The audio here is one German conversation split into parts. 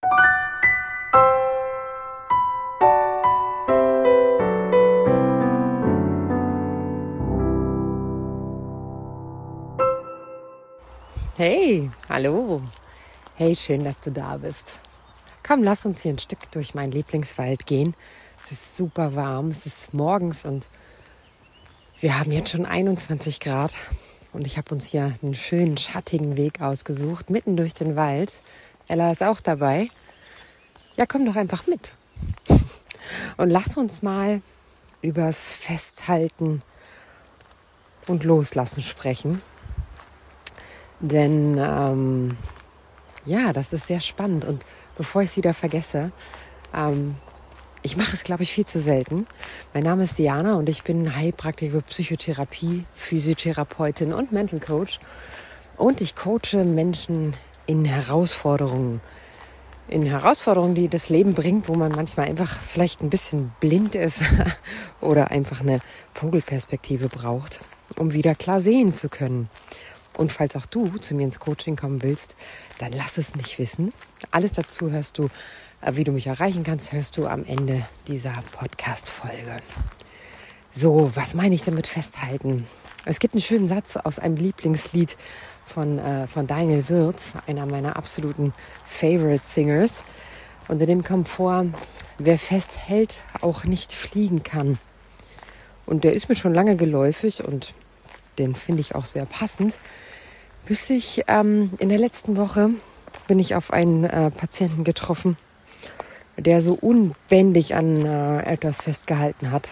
Hey, hallo. Hey, schön, dass du da bist. Komm, lass uns hier ein Stück durch meinen Lieblingswald gehen. Es ist super warm, es ist morgens und wir haben jetzt schon 21 Grad. Und ich habe uns hier einen schönen, schattigen Weg ausgesucht, mitten durch den Wald. Ella ist auch dabei. Ja, komm doch einfach mit. Und lass uns mal übers Festhalten und Loslassen sprechen. Denn das ist sehr spannend. Und bevor ich es wieder vergesse, ich mache es, glaube ich, viel zu selten. Mein Name ist Diana und ich bin Heilpraktikerin für Psychotherapie, Physiotherapeutin und Mental Coach. Und ich coache Menschen in Herausforderungen. In Herausforderungen, die das Leben bringt, wo man manchmal einfach vielleicht ein bisschen blind ist oder einfach eine Vogelperspektive braucht, um wieder klar sehen zu können. Und falls auch du zu mir ins Coaching kommen willst, dann lass es mich wissen. Alles dazu hörst du, wie du mich erreichen kannst, hörst du am Ende dieser Podcast-Folge. So, was meine ich damit festhalten? Es gibt einen schönen Satz aus einem Lieblingslied von Daniel Wirtz, einer meiner absoluten Favorite Singers. Und in dem kommt vor, wer festhält, auch nicht fliegen kann. Und der ist mir schon lange geläufig und den finde ich auch sehr passend. Bis ich in der letzten Woche bin ich auf einen Patienten getroffen, der so unbändig an etwas festgehalten hat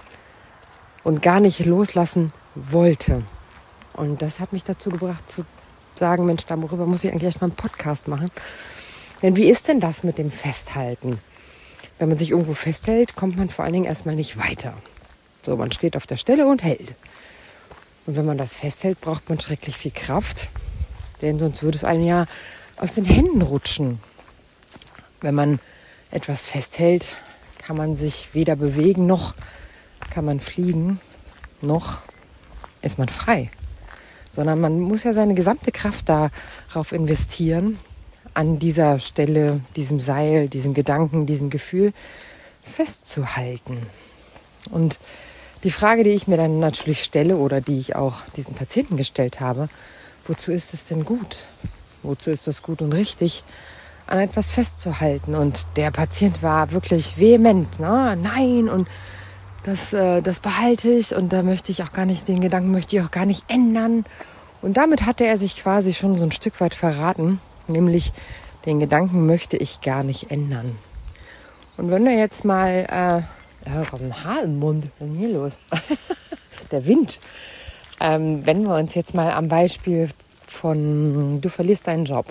und gar nicht loslassen wollte. Und das hat mich dazu gebracht zu sagen, Mensch, darüber muss ich eigentlich erst mal einen Podcast machen. Denn wie ist denn das mit dem Festhalten? Wenn man sich irgendwo festhält, kommt man vor allen Dingen erstmal nicht weiter. So, man steht auf der Stelle und hält. Und wenn man das festhält, braucht man schrecklich viel Kraft, denn sonst würde es einem ja aus den Händen rutschen. Wenn man etwas festhält, kann man sich weder bewegen, noch kann man fliegen, noch ist man frei. Sondern man muss ja seine gesamte Kraft darauf investieren, an dieser Stelle, diesem Seil, diesem Gedanken, diesem Gefühl festzuhalten. Und die Frage, die ich mir dann natürlich stelle oder die ich auch diesen Patienten gestellt habe, wozu ist es denn gut? Wozu ist es gut und richtig, an etwas festzuhalten? Und der Patient war wirklich vehement, ne? Nein, und das behalte ich und da möchte ich auch gar nicht, den Gedanken möchte ich auch gar nicht ändern. Und damit hatte er sich quasi schon so ein Stück weit verraten, nämlich den Gedanken möchte ich gar nicht ändern. Und wenn wir jetzt mal kommt ein Haar im Mund. Was ist denn hier los? Der Wind. Wenn wir uns jetzt mal am Beispiel von, du verlierst deinen Job,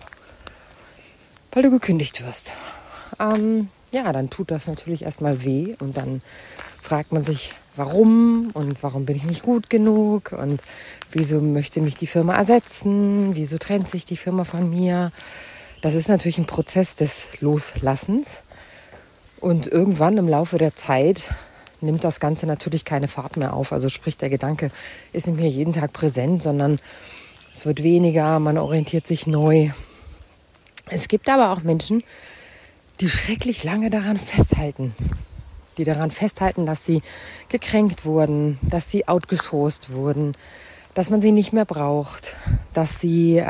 weil du gekündigt wirst. Dann tut das natürlich erstmal weh und dann fragt man sich, warum und warum bin ich nicht gut genug und wieso möchte mich die Firma ersetzen, wieso trennt sich die Firma von mir. Das ist natürlich ein Prozess des Loslassens. Und irgendwann im Laufe der Zeit nimmt das Ganze natürlich keine Fahrt mehr auf. Also sprich, der Gedanke ist nicht mehr jeden Tag präsent, sondern es wird weniger, man orientiert sich neu. Es gibt aber auch Menschen, die schrecklich lange daran festhalten. Die daran festhalten, dass sie gekränkt wurden, dass sie outgesourced wurden, dass man sie nicht mehr braucht, dass sie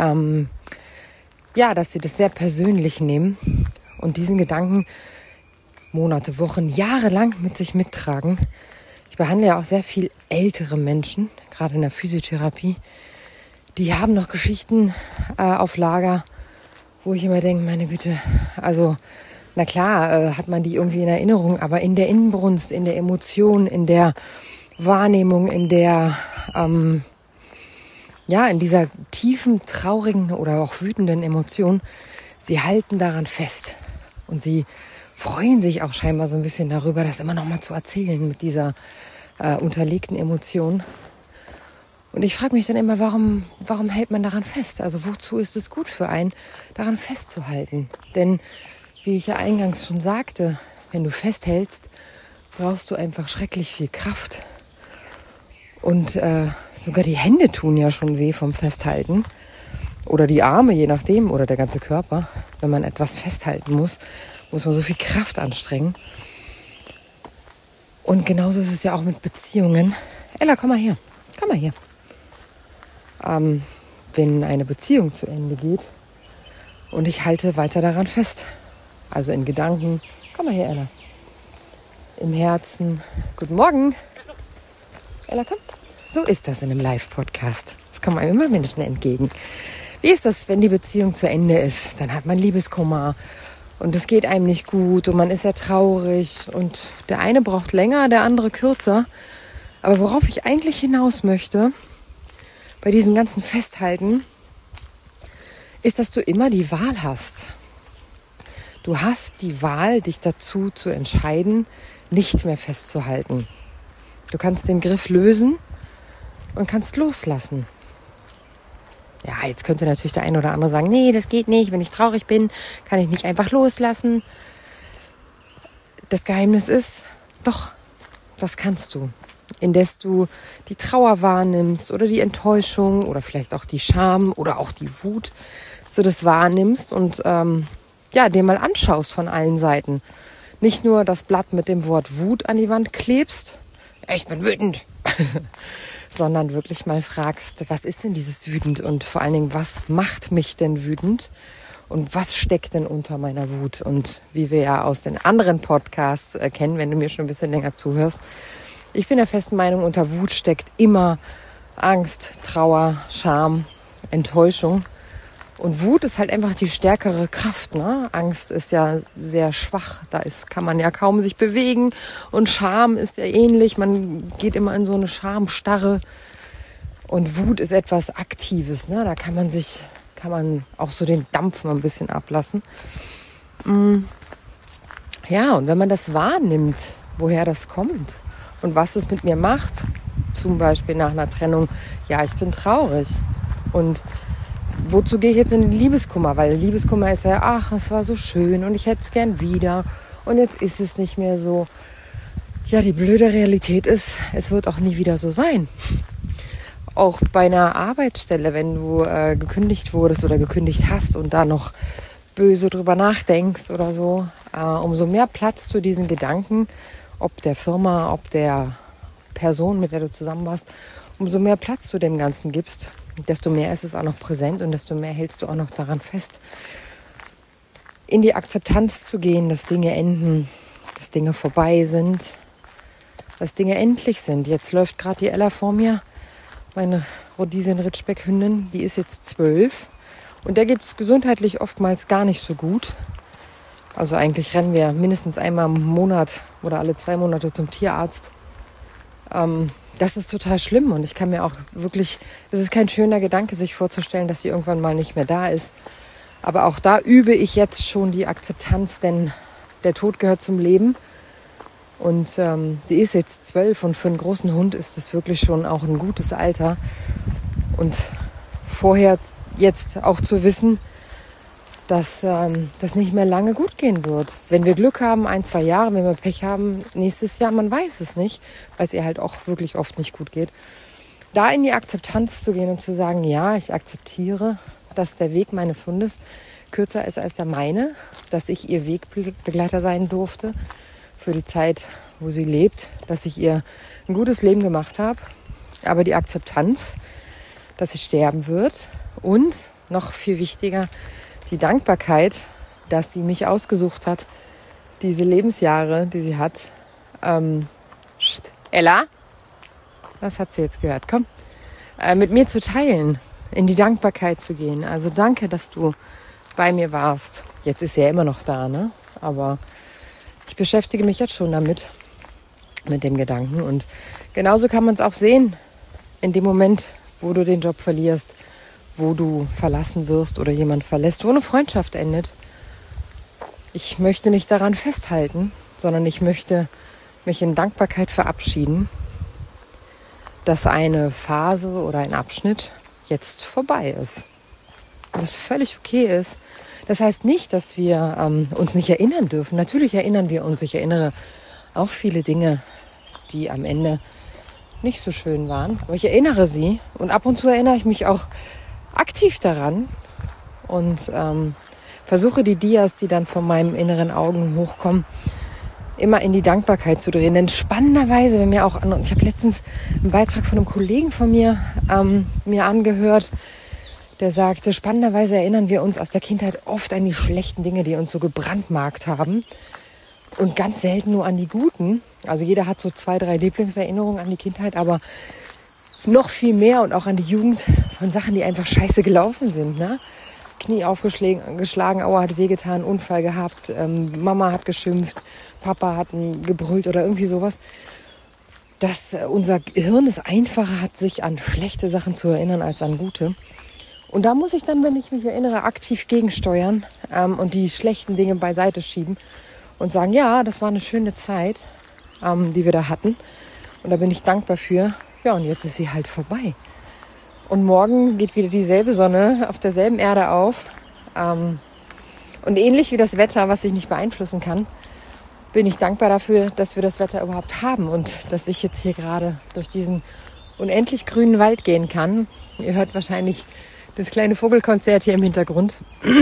das sehr persönlich nehmen und diesen Gedanken Monate, Wochen, Jahre lang mit sich mittragen. Ich behandle ja auch sehr viel ältere Menschen, gerade in der Physiotherapie. Die haben noch Geschichten auf Lager, wo ich immer denke, meine Güte, also na klar hat man die irgendwie in Erinnerung, aber in der Inbrunst, in der Emotion, in der Wahrnehmung, in der in dieser tiefen, traurigen oder auch wütenden Emotion, sie halten daran fest und sie freuen sich auch scheinbar so ein bisschen darüber, das immer noch mal zu erzählen mit dieser unterlegten Emotion. Und ich frage mich dann immer, warum hält man daran fest? Also wozu ist es gut für einen, daran festzuhalten? Denn wie ich ja eingangs schon sagte, wenn du festhältst, brauchst du einfach schrecklich viel Kraft. Und sogar die Hände tun ja schon weh vom Festhalten. oder die Arme, je nachdem, oder der ganze Körper. Wenn man etwas festhalten muss, muss man so viel Kraft anstrengen. Und genauso ist es ja auch mit Beziehungen. Ella, komm mal her. Komm mal hier. Wenn eine Beziehung zu Ende geht und ich halte weiter daran fest. Also in Gedanken. Komm mal her, Ella. Im Herzen. Guten Morgen. Ella, komm. So ist das in einem Live-Podcast. Es kommen einem immer Menschen entgegen. Wie ist das, wenn die Beziehung zu Ende ist? Dann hat man Liebeskummer und es geht einem nicht gut und man ist ja traurig und der eine braucht länger, der andere kürzer. Aber worauf ich eigentlich hinaus möchte, bei diesem ganzen Festhalten, ist, dass du immer die Wahl hast. Du hast die Wahl, dich dazu zu entscheiden, nicht mehr festzuhalten. Du kannst den Griff lösen und kannst loslassen. Ja, jetzt könnte natürlich der eine oder andere sagen, nee, das geht nicht. Wenn ich traurig bin, kann ich nicht einfach loslassen. Das Geheimnis ist, doch, das kannst du. Indes du die Trauer wahrnimmst oder die Enttäuschung oder vielleicht auch die Scham oder auch die Wut, dass du das wahrnimmst und dir mal anschaust von allen Seiten. Nicht nur das Blatt mit dem Wort Wut an die Wand klebst, ich bin wütend, sondern wirklich mal fragst, was ist denn dieses wütend und vor allen Dingen, was macht mich denn wütend und was steckt denn unter meiner Wut? Und wie wir ja aus den anderen Podcasts kennen, wenn du mir schon ein bisschen länger zuhörst, ich bin der festen Meinung, unter Wut steckt immer Angst, Trauer, Scham, Enttäuschung. Und Wut ist halt einfach die stärkere Kraft, ne? Angst ist ja sehr schwach, kann man ja kaum sich bewegen. Und Scham ist ja ähnlich, man geht immer in so eine Schamstarre. Und Wut ist etwas Aktives, ne? Da kann man auch so den Dampf mal ein bisschen ablassen. Ja, und wenn man das wahrnimmt, woher das kommt und was es mit mir macht, zum Beispiel nach einer Trennung, ja, ich bin traurig. Und wozu gehe ich jetzt in den Liebeskummer? Weil Liebeskummer ist ja, ach, es war so schön und ich hätte es gern wieder und jetzt ist es nicht mehr so. Ja, die blöde Realität ist, es wird auch nie wieder so sein. Auch bei einer Arbeitsstelle, wenn du gekündigt wurdest oder gekündigt hast und da noch böse drüber nachdenkst oder so, umso mehr Platz zu diesen Gedanken, ob der Firma, ob der Person, mit der du zusammen warst, umso mehr Platz du dem Ganzen gibst, desto mehr ist es auch noch präsent und desto mehr hältst du auch noch daran fest. In die Akzeptanz zu gehen, dass Dinge enden, dass Dinge vorbei sind, dass Dinge endlich sind. Jetzt läuft gerade die Ella vor mir, meine Rhodesien-Ritschbeck-Hündin, die ist jetzt 12 und der geht es gesundheitlich oftmals gar nicht so gut. Also eigentlich rennen wir mindestens einmal im Monat oder alle 2 Monate zum Tierarzt. Das ist total schlimm und ich kann mir auch wirklich, es ist kein schöner Gedanke, sich vorzustellen, dass sie irgendwann mal nicht mehr da ist. Aber auch da übe ich jetzt schon die Akzeptanz, denn der Tod gehört zum Leben. Und sie ist jetzt 12 und für einen großen Hund ist es wirklich schon auch ein gutes Alter. Und vorher jetzt auch zu wissen, dass das nicht mehr lange gut gehen wird. Wenn wir Glück haben, 1, 2 Jahre, wenn wir Pech haben, nächstes Jahr, man weiß es nicht, weil es ihr halt auch wirklich oft nicht gut geht. Da in die Akzeptanz zu gehen und zu sagen, ja, ich akzeptiere, dass der Weg meines Hundes kürzer ist als der meine, dass ich ihr Wegbegleiter sein durfte für die Zeit, wo sie lebt, dass ich ihr ein gutes Leben gemacht habe, aber die Akzeptanz, dass sie sterben wird und noch viel wichtiger, die Dankbarkeit, dass sie mich ausgesucht hat, diese Lebensjahre, die sie hat. Ella, das hat sie jetzt gehört, komm, mit mir zu teilen, in die Dankbarkeit zu gehen. Also danke, dass du bei mir warst. Jetzt ist sie ja immer noch da, ne? Aber ich beschäftige mich jetzt schon damit, mit dem Gedanken. Und genauso kann man es auch sehen, in dem Moment, wo du den Job verlierst, wo du verlassen wirst oder jemand verlässt, wo eine Freundschaft endet. Ich möchte nicht daran festhalten, sondern ich möchte mich in Dankbarkeit verabschieden, dass eine Phase oder ein Abschnitt jetzt vorbei ist. Und es völlig okay ist. Das heißt nicht, dass wir uns nicht erinnern dürfen. Natürlich erinnern wir uns. Ich erinnere auch viele Dinge, die am Ende nicht so schön waren. Aber ich erinnere sie und ab und zu erinnere ich mich auch aktiv daran und versuche die Dias, die dann von meinem inneren Augen hochkommen, immer in die Dankbarkeit zu drehen. Denn spannenderweise, wenn mir auch ich habe letztens einen Beitrag von einem Kollegen von mir angehört, der sagte, spannenderweise erinnern wir uns aus der Kindheit oft an die schlechten Dinge, die uns so gebrandmarkt haben und ganz selten nur an die guten. Also jeder hat so 2, 3 Lieblingserinnerungen an die Kindheit, aber noch viel mehr und auch an die Jugend von Sachen, die einfach scheiße gelaufen sind, ne? Knie aufgeschlagen, Aua hat wehgetan, Unfall gehabt, Mama hat geschimpft, Papa hat gebrüllt oder irgendwie sowas. Dass unser Hirn es einfacher hat, sich an schlechte Sachen zu erinnern als an gute. Und da muss ich dann, wenn ich mich erinnere, aktiv gegensteuern und die schlechten Dinge beiseite schieben und sagen, ja, das war eine schöne Zeit, die wir da hatten. Und da bin ich dankbar für. Ja, und jetzt ist sie halt vorbei. Und morgen geht wieder dieselbe Sonne auf derselben Erde auf. Und ähnlich wie das Wetter, was ich nicht beeinflussen kann, bin ich dankbar dafür, dass wir das Wetter überhaupt haben und dass ich jetzt hier gerade durch diesen unendlich grünen Wald gehen kann. Ihr hört wahrscheinlich das kleine Vogelkonzert hier im Hintergrund.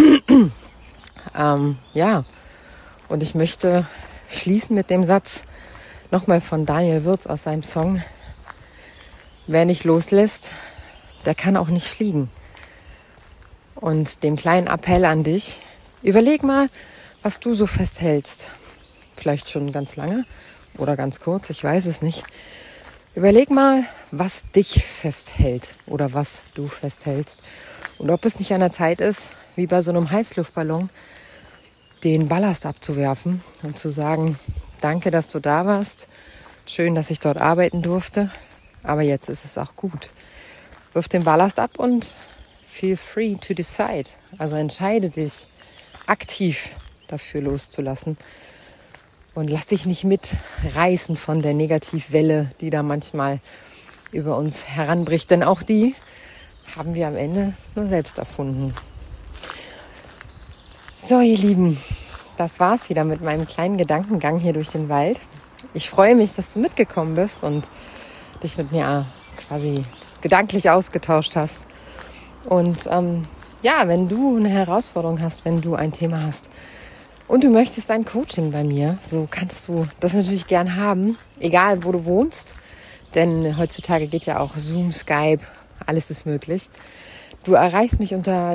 Ja, und ich möchte schließen mit dem Satz nochmal von Daniel Würz aus seinem Song: Wer nicht loslässt, der kann auch nicht fliegen. Und dem kleinen Appell an dich: Überleg mal, was du so festhältst. Vielleicht schon ganz lange oder ganz kurz, ich weiß es nicht. Überleg mal, was dich festhält oder was du festhältst. Und ob es nicht an der Zeit ist, wie bei so einem Heißluftballon, den Ballast abzuwerfen und zu sagen, danke, dass du da warst. Schön, dass ich dort arbeiten durfte. Aber jetzt ist es auch gut. Wirf den Ballast ab und feel free to decide. Also entscheide dich, aktiv dafür loszulassen. Und lass dich nicht mitreißen von der Negativwelle, die da manchmal über uns heranbricht. Denn auch die haben wir am Ende nur selbst erfunden. So, ihr Lieben, das war's wieder mit meinem kleinen Gedankengang hier durch den Wald. Ich freue mich, dass du mitgekommen bist und dich mit mir quasi gedanklich ausgetauscht hast. Und ja, wenn du eine Herausforderung hast, wenn du ein Thema hast und du möchtest ein Coaching bei mir, so kannst du das natürlich gern haben, egal wo du wohnst. Denn heutzutage geht ja auch Zoom, Skype, alles ist möglich. Du erreichst mich unter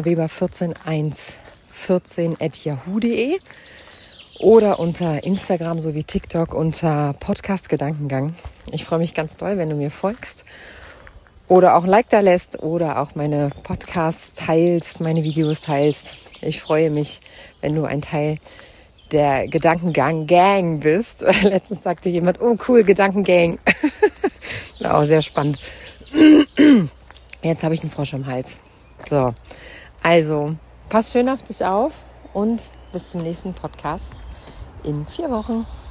dianaweber14114@yahoo.de oder unter Instagram sowie TikTok unter Podcast Gedankengang. Ich freue mich ganz doll, wenn du mir folgst oder auch ein Like da lässt oder auch meine Podcasts teilst, meine Videos teilst. Ich freue mich, wenn du ein Teil der Gedankengang-Gang bist. Letztens sagte jemand, oh cool, Gedankengang. Auch sehr spannend. Jetzt habe ich einen Frosch im Hals. So, also pass schön auf dich auf und bis zum nächsten Podcast in 4 Wochen.